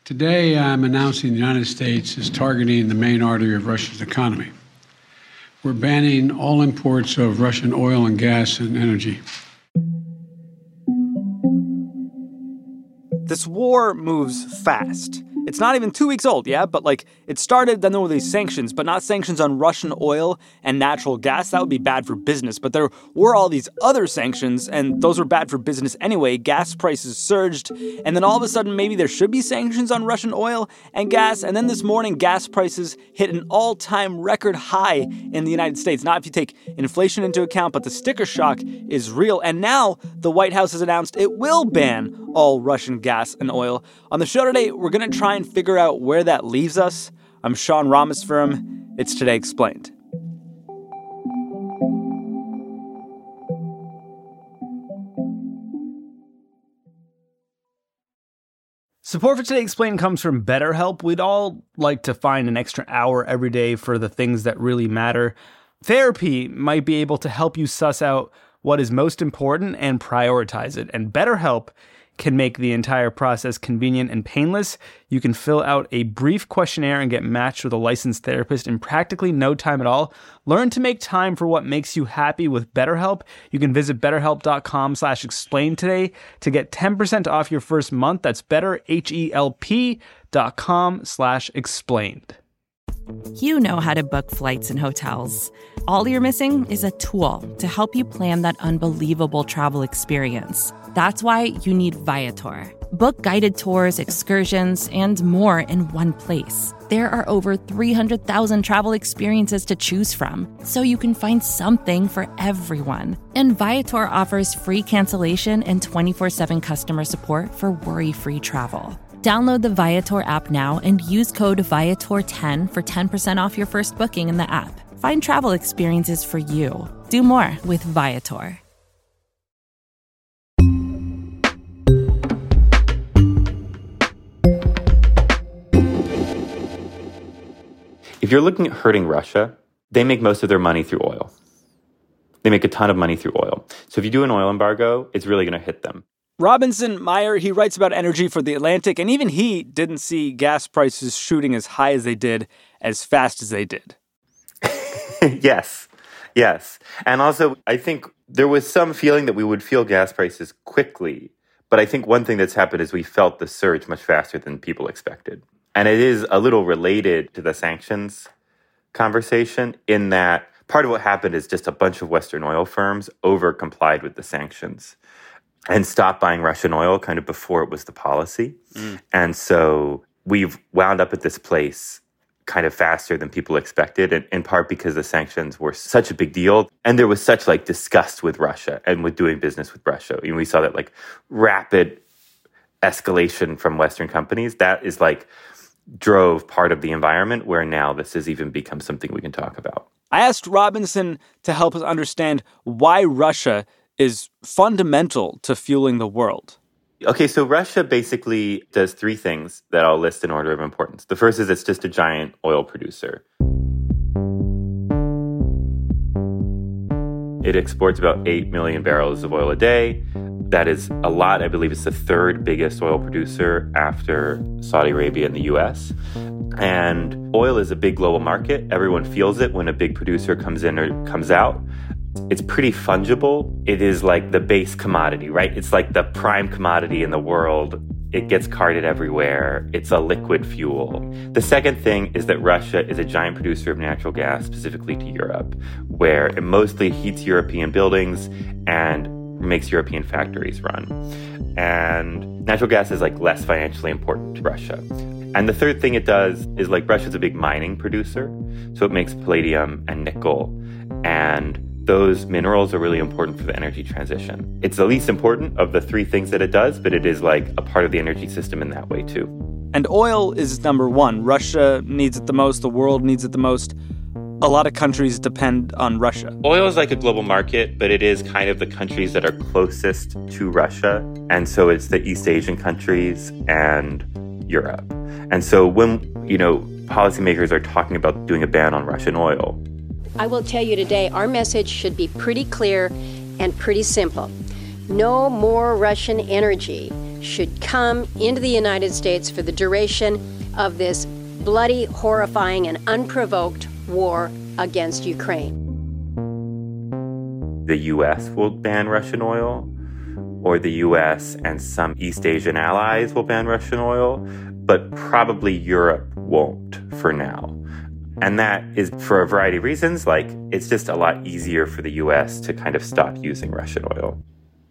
Today, I'm announcing the United States is targeting the main artery of Russia's economy. We're banning all imports of Russian oil and gas and energy. This war moves fast. It's not even 2 weeks old, yeah? But it started, then there were these sanctions, but not sanctions on Russian oil and natural gas. That would be bad for business. But there were all these other sanctions, and those were bad for business anyway. Gas prices surged, and then all of a sudden, maybe there should be sanctions on Russian oil and gas. And then this morning, gas prices hit an all-time record high in the United States. Not if you take inflation into account, but the sticker shock is real. And now the White House has announced it will ban all Russian gas and oil. On the show today, we're going to try and figure out where that leaves us. I'm Sean Rameswaram. It's Today Explained. Support for Today Explained comes from BetterHelp. We'd all like to find an extra hour every day for the things that really matter. Therapy might be able to help you suss out what is most important and prioritize it. And BetterHelp can make the entire process convenient and painless. You can fill out a brief questionnaire and get matched with a licensed therapist in practically no time at all. Learn to make time for what makes you happy with BetterHelp. You can visit betterhelp.com/explain today to get 10% off your first month. That's betterhelp.com/explained. You know how to book flights and hotels. All you're missing is a tool to help you plan that unbelievable travel experience. That's why you need Viator. Book guided tours, excursions, and more in one place. There are over 300,000 travel experiences to choose from, so you can find something for everyone. And Viator offers free cancellation and 24/7 customer support for worry-free travel. Download the Viator app now and use code Viator10 for 10% off your first booking in the app. Find travel experiences for you. Do more with Viator. If you're looking at hurting Russia, they make most of their money through oil. They make a ton of money through oil. So if you do an oil embargo, it's really going to hit them. Robinson Meyer, he writes about energy for The Atlantic, and even he didn't see gas prices shooting as high as they did, as fast as they did. Yes. And also, I think there was some feeling that we would feel gas prices quickly. But I think one thing that's happened is we felt the surge much faster than people expected. And it is a little related to the sanctions conversation in that part of what happened is just a bunch of Western oil firms over-complied with the sanctions and stopped buying Russian oil kind of before it was the policy. And so we've wound up at this place kind of faster than people expected, in part because the sanctions were such a big deal. And there was such disgust with Russia and with doing business with Russia. And we saw that rapid escalation from Western companies. That is drove part of the environment where now this has even become something we can talk about. I asked Robinson to help us understand why Russia is fundamental to fueling the world. Okay, so Russia basically does three things that I'll list in order of importance. The first is it's just a giant oil producer. It exports about 8 million barrels of oil a day. That is a lot. I believe it's the third biggest oil producer after Saudi Arabia and the US. And oil is a big global market. Everyone feels it when a big producer comes in or comes out. It's pretty fungible. It is the base commodity, right? It's the prime commodity in the world. It gets carted everywhere. It's a liquid fuel. The second thing is that Russia is a giant producer of natural gas, specifically to Europe, where it mostly heats European buildings and makes European factories run. And natural gas is less financially important to Russia. And the third thing it does is Russia's a big mining producer. So it makes palladium and nickel. And those minerals are really important for the energy transition. It's the least important of the three things that it does, but it is a part of the energy system in that way too. And oil is number one. Russia needs it the most. The world needs it the most. A lot of countries depend on Russia. Oil is a global market, but it is kind of the countries that are closest to Russia. And so it's the East Asian countries and Europe. And so when, policymakers are talking about doing a ban on Russian oil, I will tell you today, our message should be pretty clear and pretty simple. No more Russian energy. should come into the United States for the duration of this bloody, horrifying, and unprovoked war against Ukraine. The U.S. will ban Russian oil, or the U.S. and some East Asian allies will ban Russian oil, but probably Europe won't for now. And that is for a variety of reasons. Like, it's just a lot easier for the U.S. to kind of stop using Russian oil.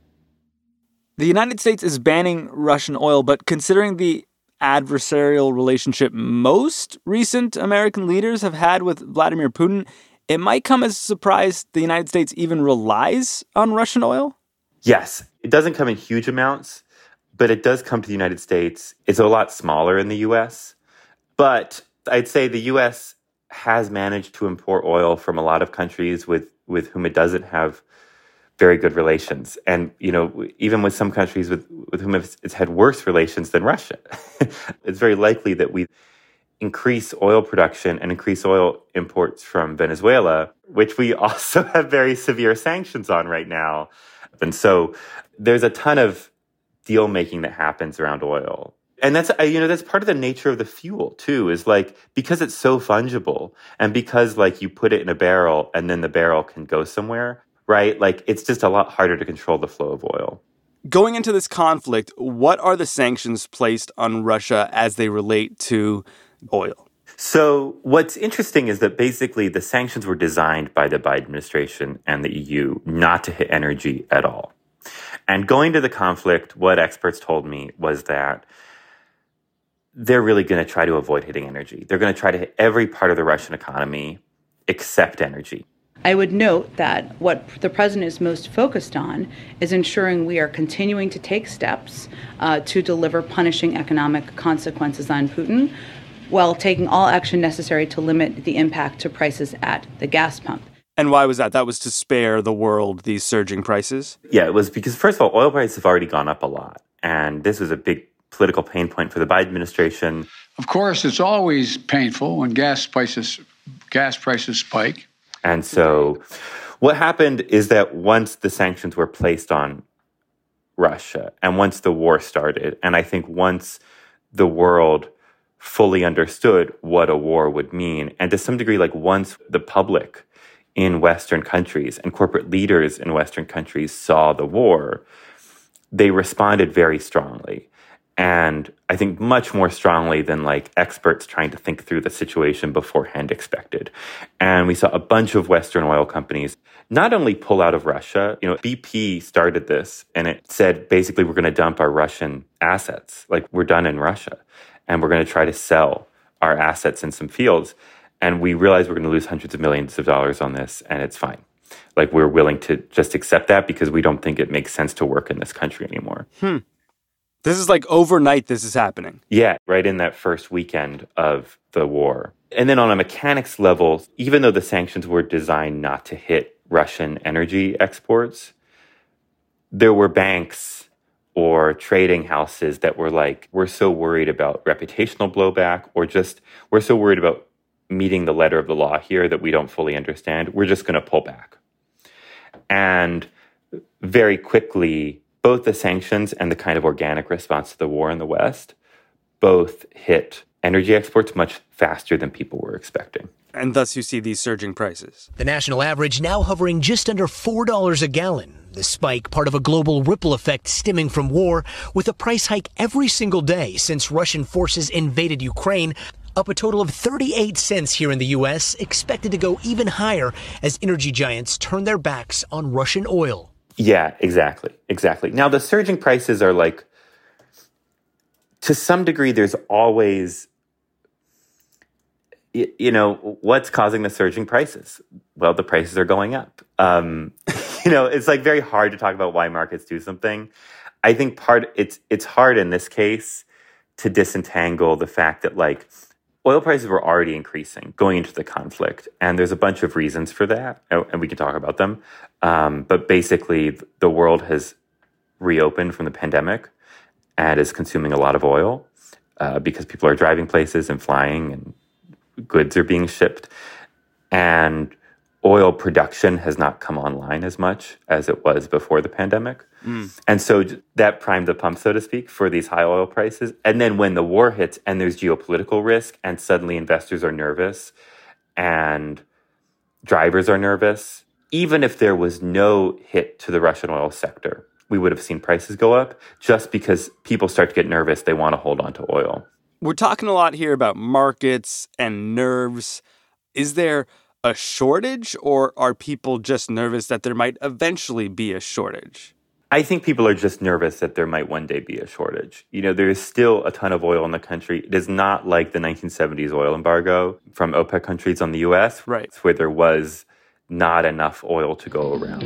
The United States is banning Russian oil, but considering the adversarial relationship most recent American leaders have had with Vladimir Putin, it might come as a surprise the United States even relies on Russian oil? Yes, it doesn't come in huge amounts, but it does come to the United States. It's a lot smaller in the U.S., but I'd say the U.S. has managed to import oil from a lot of countries with whom it doesn't have very good relations. And, you know, even with some countries with whom it's had worse relations than Russia. It's very likely that we increase oil production and increase oil imports from Venezuela, which we also have very severe sanctions on right now. And so there's a ton of deal making that happens around oil. And that's part of the nature of the fuel too, is like, because it's so fungible and because like you put it in a barrel and then the barrel can go somewhere, right? Like, it's just a lot harder to control the flow of oil. Going into this conflict, what are the sanctions placed on Russia as they relate to oil? So what's interesting is that basically the sanctions were designed by the Biden administration and the EU not to hit energy at all. And going to the conflict, what experts told me was that they're really going to try to avoid hitting energy. They're going to try to hit every part of the Russian economy except energy. I would note that what the president is most focused on is ensuring we are continuing to take steps to deliver punishing economic consequences on Putin, while taking all action necessary to limit the impact to prices at the gas pump. And why was that? That was to spare the world these surging prices? Yeah, it was because, first of all, oil prices have already gone up a lot. And this was a big political pain point for the Biden administration. Of course, it's always painful when gas prices spike. And so what happened is that once the sanctions were placed on Russia and once the war started, and I think once the world fully understood what a war would mean, and to some degree, like once the public in Western countries and corporate leaders in Western countries saw the war, they responded very strongly. And I think much more strongly than like experts trying to think through the situation beforehand expected. And we saw a bunch of Western oil companies not only pull out of Russia, BP started this and it said, basically, we're going to dump our Russian assets. Like, we're done in Russia and we're going to try to sell our assets in some fields. And we realize we're going to lose hundreds of millions of dollars on this, and it's fine. Like, we're willing to just accept that because we don't think it makes sense to work in this country anymore. This is like overnight this is happening. Yeah, right in that first weekend of the war. And then on a mechanics level, even though the sanctions were designed not to hit Russian energy exports, there were banks or trading houses that were like, we're so worried about reputational blowback, or just we're so worried about meeting the letter of the law here that we don't fully understand. We're just going to pull back. And very quickly, both the sanctions and the kind of organic response to the war in the West both hit energy exports much faster than people were expecting. And thus you see these surging prices. The national average now hovering just under $4 a gallon. The spike, part of a global ripple effect stemming from war, with a price hike every single day since Russian forces invaded Ukraine, up a total of 38 cents here in the U.S., expected to go even higher as energy giants turn their backs on Russian oil. Yeah, exactly. Now, the surging prices are like, to some degree, there's always, what's causing the surging prices? Well, the prices are going up. It's like very hard to talk about why markets do something. I think it's hard in this case to disentangle the fact that like oil prices were already increasing going into the conflict. And there's a bunch of reasons for that, and we can talk about them. But basically, the world has reopened from the pandemic and is consuming a lot of oil because people are driving places and flying and goods are being shipped. And oil production has not come online as much as it was before the pandemic. And so that primed the pump, so to speak, for these high oil prices. And then when the war hits and there's geopolitical risk and suddenly investors are nervous and drivers are nervous, even if there was no hit to the Russian oil sector, we would have seen prices go up just because people start to get nervous. They want to hold on to oil. We're talking a lot here about markets and nerves. Is there a shortage, or are people just nervous that there might eventually be a shortage? I think people are just nervous that there might one day be a shortage. You know, there is still a ton of oil in the country. It is not like the 1970s oil embargo from OPEC countries on the U.S., right, where there was not enough oil to go around.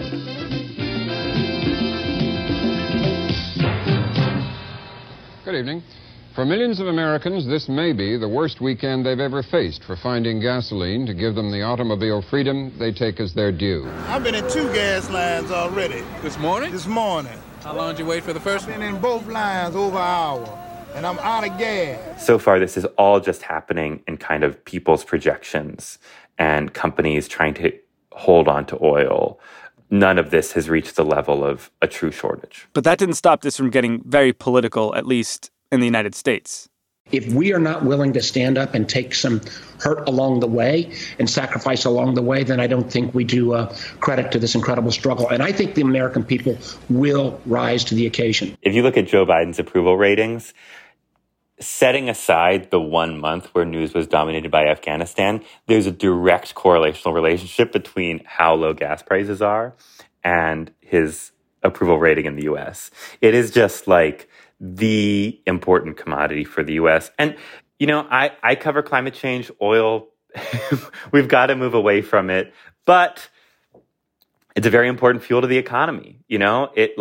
Good evening. For millions of Americans, this may be the worst weekend they've ever faced for finding gasoline to give them the automobile freedom they take as their due. I've been in 2 gas lines already. This morning? This morning. How long did you wait for the first one? I've been in both lines over an hour, and I'm out of gas. So far, this is all just happening in kind of people's projections and companies trying to hold on to oil. None of this has reached the level of a true shortage. But that didn't stop this from getting very political, at least in the United States. If we are not willing to stand up and take some hurt along the way and sacrifice along the way, then I don't think we do credit to this incredible struggle. And I think the American people will rise to the occasion. If you look at Joe Biden's approval ratings, setting aside the 1 month where news was dominated by Afghanistan, there's a direct correlational relationship between how low gas prices are and his approval rating in the U.S. It is just like the important commodity for the U.S. And, you know, I cover climate change, oil. We've got to move away from it. But it's a very important fuel to the economy. You know, it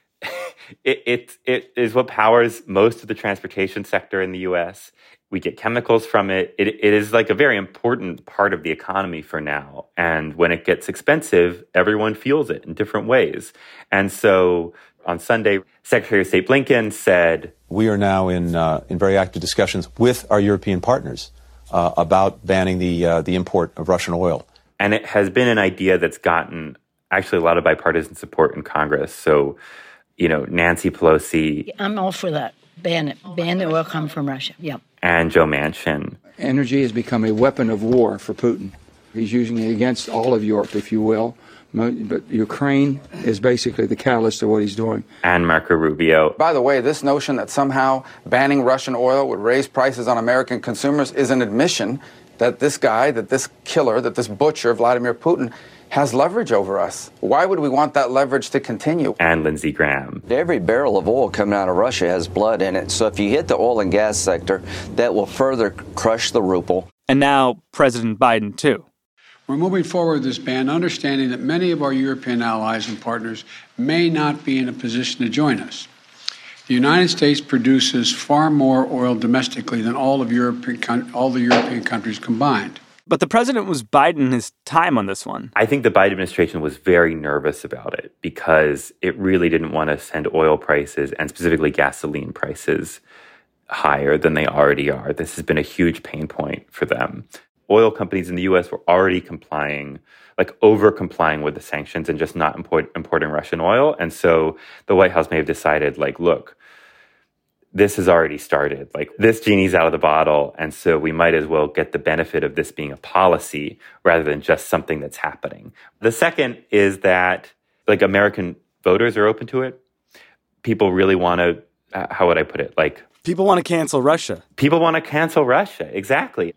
is what powers most of the transportation sector in the U.S. We get chemicals from it. It is like a very important part of the economy for now. And when it gets expensive, everyone feels it in different ways. And so on Sunday, Secretary of State Blinken said, "We are now in very active discussions with our European partners about banning the import of Russian oil." And it has been an idea that's gotten actually a lot of bipartisan support in Congress. So, you know, Nancy Pelosi. I'm all for that. Ban it. Ban the oil coming from Russia. Yep. And Joe Manchin. Energy has become a weapon of war for Putin. He's using it against all of Europe, if you will. But Ukraine is basically the catalyst of what he's doing. And Marco Rubio. By the way, this notion that somehow banning Russian oil would raise prices on American consumers is an admission that this guy, that this killer, that this butcher, Vladimir Putin, has leverage over us. Why would we want that leverage to continue? And Lindsey Graham. Every barrel of oil coming out of Russia has blood in it. So if you hit the oil and gas sector, that will further crush the ruble. And now President Biden, too. We're moving forward with this ban, understanding that many of our European allies and partners may not be in a position to join us. The United States produces far more oil domestically than all the European countries combined. But the president was biding his time on this one. I think the Biden administration was very nervous about it because it really didn't want to send oil prices and specifically gasoline prices higher than they already are. This has been a huge pain point for them. Oil companies in the U.S. were already over-complying with the sanctions and just not importing Russian oil. And so the White House may have decided, look, this has already started. This genie's out of the bottle, and so we might as well get the benefit of this being a policy rather than just something that's happening. The second is that, American voters are open to it. People really want to, how would I put it? People want to cancel Russia. People want to cancel Russia, exactly.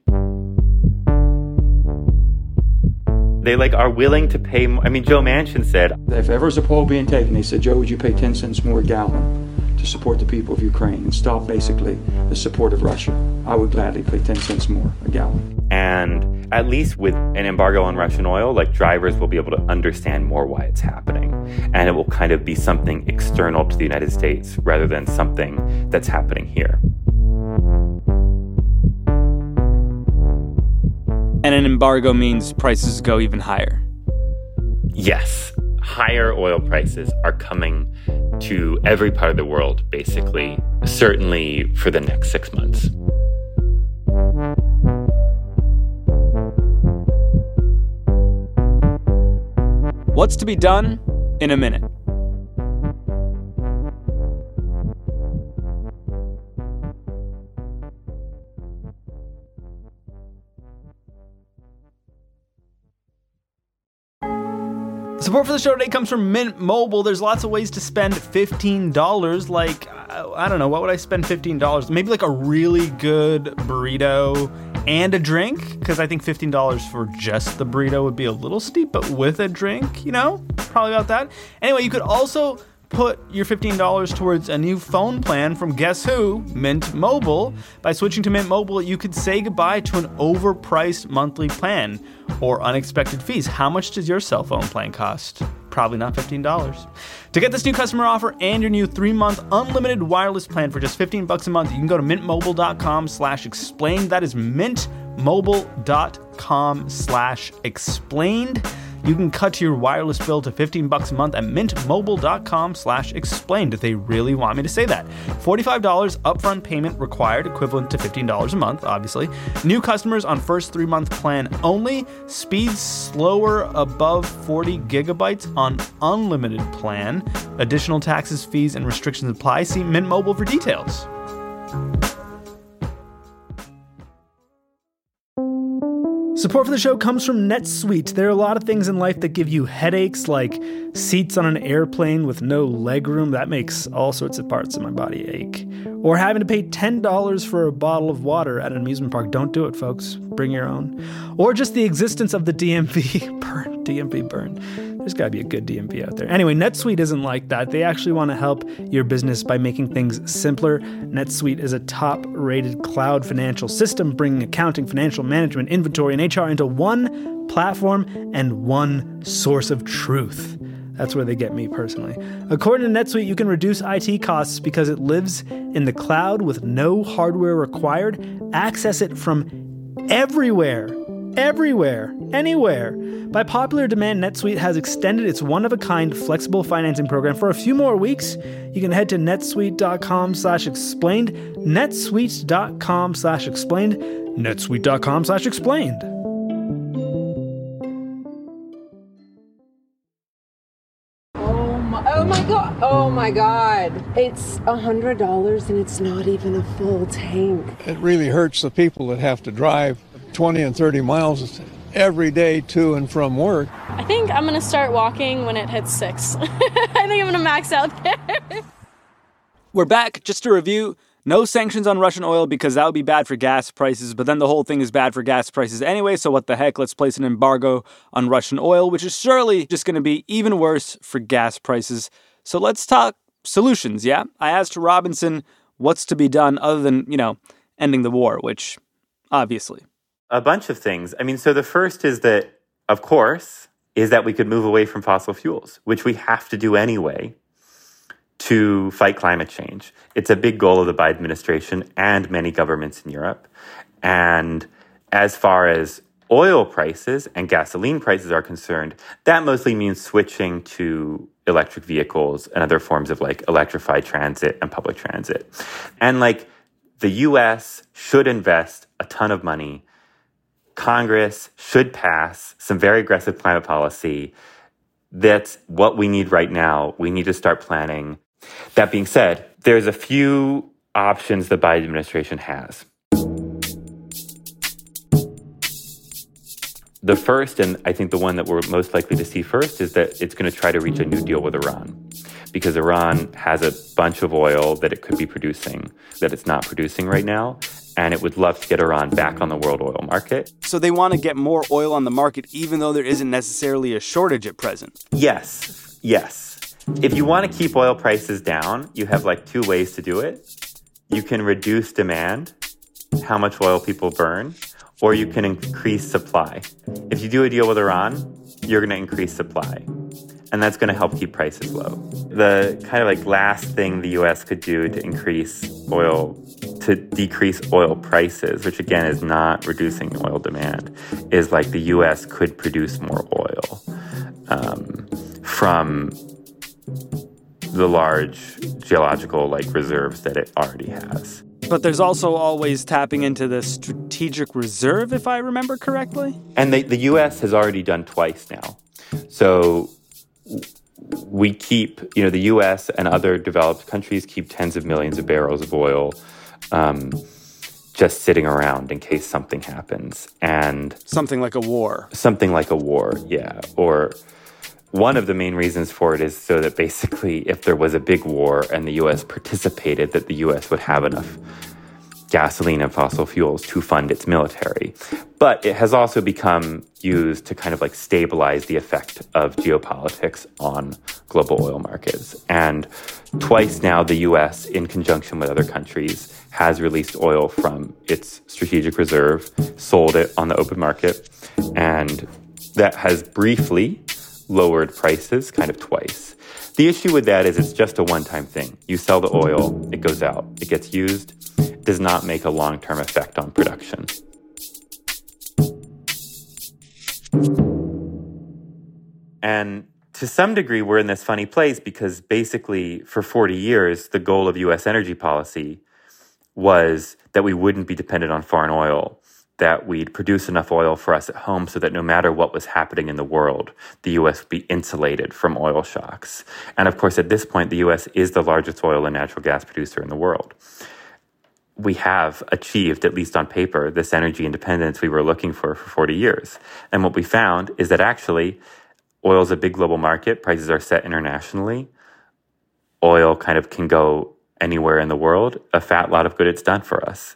They are willing to pay more. I mean, Joe Manchin said, if ever was a poll being taken, he said, Joe, would you pay 10 cents more a gallon to support the people of Ukraine and stop basically the support of Russia? I would gladly pay 10 cents more a gallon. And at least with an embargo on Russian oil, drivers will be able to understand more why it's happening. And it will kind of be something external to the United States rather than something that's happening here. And an embargo means prices go even higher. Yes. Higher oil prices are coming to every part of the world, basically, certainly for the next 6 months. What's to be done in a minute. Support for the show today comes from Mint Mobile. There's lots of ways to spend $15. Like, I don't know, what would I spend $15? Maybe like a really good burrito and a drink, because I think $15 for just the burrito would be a little steep, but with a drink, you know, probably about that. Anyway, you could also put your $15 towards a new phone plan from guess who? Mint Mobile. By switching to Mint Mobile, you could say goodbye to an overpriced monthly plan or unexpected fees. How much does your cell phone plan cost? Probably not $15. To get this new customer offer and your new 3-month unlimited wireless plan for just $15 a month, you can go to mintmobile.com/explained. That is mintmobile.com/explained. You can cut your wireless bill to $15 a month at mintmobile.com/explained. They really want me to say that. $45 upfront payment required, equivalent to $15 a month, obviously. New customers on first 3-month plan only. Speeds slower above 40 gigabytes on unlimited plan. Additional taxes, fees, and restrictions apply. See Mint Mobile for details. Support for the show comes from NetSuite. There are a lot of things in life that give you headaches, like seats on an airplane with no legroom. That makes all sorts of parts of my body ache. Or having to pay $10 for a bottle of water at an amusement park. Don't do it, folks. Bring your own. Or just the existence of the DMV burn. DMV burn. There's got to be a good DMV out there. Anyway, NetSuite isn't like that. They actually want to help your business by making things simpler. NetSuite is a top-rated cloud financial system, bringing accounting, financial management, inventory, and HR into one platform and one source of truth. That's where they get me personally. According to NetSuite, you can reduce IT costs because it lives in the cloud with no hardware required. Access it from everywhere, anywhere. By popular demand, NetSuite has extended its one-of-a-kind flexible financing program for a few more weeks. You can head to netsuite.com/explained, netsuite.com/explained, netsuite.com/explained. Oh my God. It's $100 and it's not even a full tank. It really hurts the people that have to drive 20 and 30 miles every day to and from work. I think I'm going to start walking when it hits 6. I think I'm going to max out there. We're back. Just to review, no sanctions on Russian oil because that would be bad for gas prices, but then the whole thing is bad for gas prices anyway, so what the heck? Let's place an embargo on Russian oil, which is surely just going to be even worse for gas prices. So let's talk solutions, yeah? I asked Robinson what's to be done other than, ending the war, which, obviously. A bunch of things. I mean, so the first is that, of course, is that we could move away from fossil fuels, which we have to do anyway to fight climate change. It's a big goal of the Biden administration and many governments in Europe. And as far as oil prices and gasoline prices are concerned, that mostly means switching to electric vehicles and other forms of electrified transit and public transit. And the US should invest a ton of money. Congress should pass some very aggressive climate policy. That's what we need right now. We need to start planning. That being said, there's a few options the Biden administration has. The first, and I think the one that we're most likely to see first, is that it's going to try to reach a new deal with Iran, because Iran has a bunch of oil that it could be producing that it's not producing right now, and it would love to get Iran back on the world oil market. So they want to get more oil on the market even though there isn't necessarily a shortage at present? Yes. If you want to keep oil prices down, you have 2 ways to do it. You can reduce demand, how much oil people burn, or you can increase supply. If you do a deal with Iran, you're going to increase supply, and that's going to help keep prices low. The kind of last thing the U.S. could do to decrease oil prices, which again is not reducing oil demand, is the U.S. could produce more oil from the large geological reserves that it already has. But there's also always tapping into the strategic reserve, if I remember correctly. And the U.S. has already done twice now. So we keep, the U.S. and other developed countries keep tens of millions of barrels of oil just sitting around in case something happens. And something like a war. Something like a war, yeah. Or one of the main reasons for it is so that basically if there was a big war and the U.S. participated, that the U.S. would have enough gasoline and fossil fuels to fund its military. But it has also become used to kind of like stabilize the effect of geopolitics on global oil markets. And twice now, the U.S., in conjunction with other countries, has released oil from its strategic reserve, sold it on the open market, and that has briefly lowered prices kind of twice. The issue with that is it's just a one-time thing. You sell the oil, it goes out, it gets used. It does not make a long-term effect on production. And to some degree, we're in this funny place because basically for 40 years, the goal of U.S. energy policy was that we wouldn't be dependent on foreign oil, that we'd produce enough oil for us at home so that no matter what was happening in the world, the U.S. would be insulated from oil shocks. And of course, at this point, the U.S. is the largest oil and natural gas producer in the world. We have achieved, at least on paper, this energy independence we were looking for 40 years. And what we found is that actually oil is a big global market. Prices are set internationally. Oil kind of can go anywhere in the world. A fat lot of good it's done for us.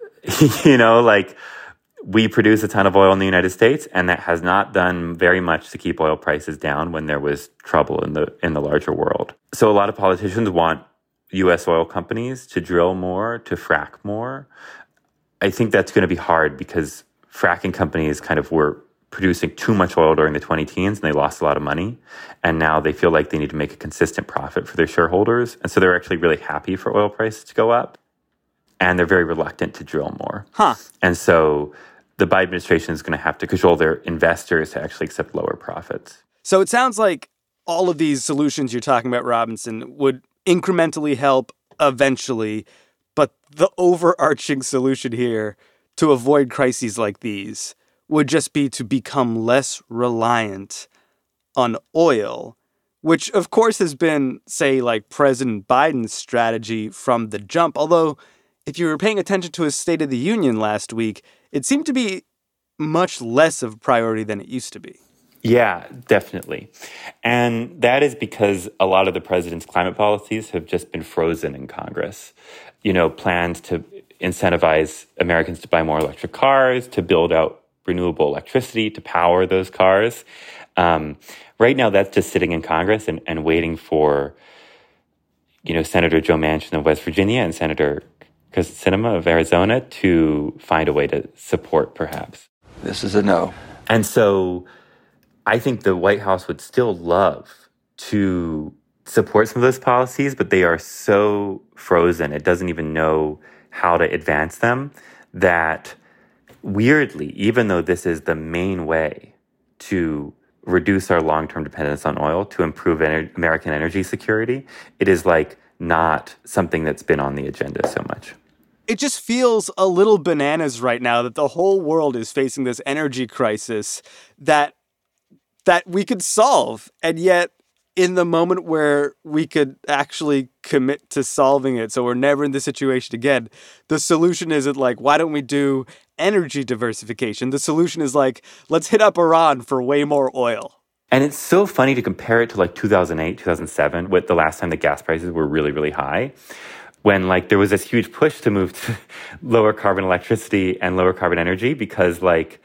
We produce a ton of oil in the United States, and that has not done very much to keep oil prices down when there was trouble in the larger world. So a lot of politicians want U.S. oil companies to drill more, to frack more. I think that's going to be hard because fracking companies kind of were producing too much oil during the 2010s and they lost a lot of money. And now they feel like they need to make a consistent profit for their shareholders. And so they're actually really happy for oil prices to go up. And they're very reluctant to drill more. And so the Biden administration is going to have to cajole their investors to actually accept lower profits. So it sounds like all of these solutions you're talking about, Robinson, would incrementally help eventually, but the overarching solution here to avoid crises like these would just be to become less reliant on oil, which of course has been, say, like President Biden's strategy from the jump. Although, if you were paying attention to his State of the Union last week, it seemed to be much less of a priority than it used to be. Yeah, definitely. And that is because a lot of the president's climate policies have just been frozen in Congress. Plans to incentivize Americans to buy more electric cars, to build out renewable electricity to power those cars. Right now, that's just sitting in Congress and waiting for, Senator Joe Manchin of West Virginia and Senator Kyrsten Sinema of Arizona to find a way to support, perhaps. This is a no. And so I think the White House would still love to support some of those policies, but they are so frozen, it doesn't even know how to advance them, that weirdly, even though this is the main way to reduce our long-term dependence on oil, to improve American energy security, it is like not something that's been on the agenda so much. It just feels a little bananas right now that the whole world is facing this energy crisis that we could solve. And yet, in the moment where we could actually commit to solving it, so we're never in this situation again, the solution isn't like, why don't we do energy diversification? The solution is like, let's hit up Iran for way more oil. And it's so funny to compare it to like 2008, 2007, with the last time the gas prices were really, really high, when like there was this huge push to move to lower carbon electricity and lower carbon energy because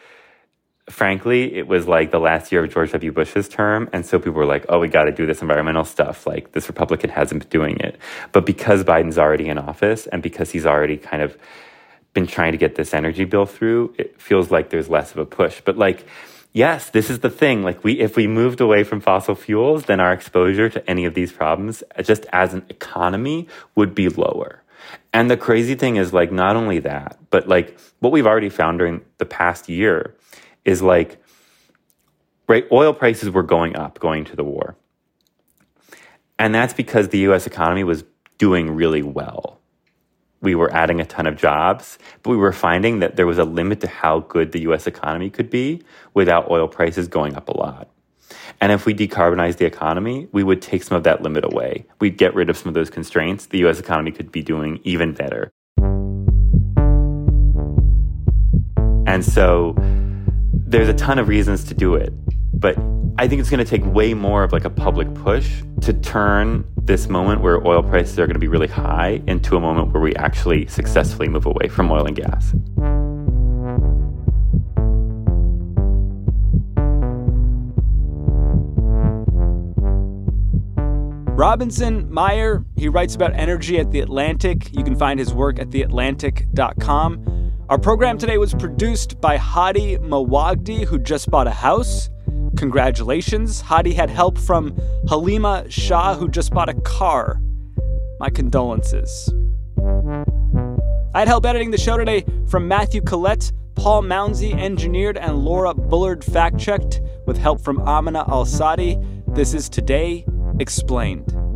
frankly, it was like the last year of George W. Bush's term. And so people were like, oh, we got to do this environmental stuff. Like this Republican hasn't been doing it. But because Biden's already in office and because he's already kind of been trying to get this energy bill through, it feels like there's less of a push. But yes, this is the thing. If we moved away from fossil fuels, then our exposure to any of these problems, just as an economy, would be lower. And the crazy thing is not only that, but what we've already found during the past year is oil prices were going up going to the war. And that's because the U.S. economy was doing really well. We were adding a ton of jobs, but we were finding that there was a limit to how good the U.S. economy could be without oil prices going up a lot. And if we decarbonize the economy, we would take some of that limit away. We'd get rid of some of those constraints. The U.S. economy could be doing even better. And so there's a ton of reasons to do it. But I think it's going to take way more of like a public push to turn this moment where oil prices are going to be really high into a moment where we actually successfully move away from oil and gas. Robinson Meyer, he writes about energy at The Atlantic. You can find his work at theatlantic.com. Our program today was produced by Hadi Mawagdi, who just bought a house. Congratulations. Hadi had help from Halima Shah, who just bought a car. My condolences. I had help editing the show today from Matthew Collette. Paul Mounsey engineered and Laura Bullard fact-checked with help from Amina Al-Sadi. This is Today Explained.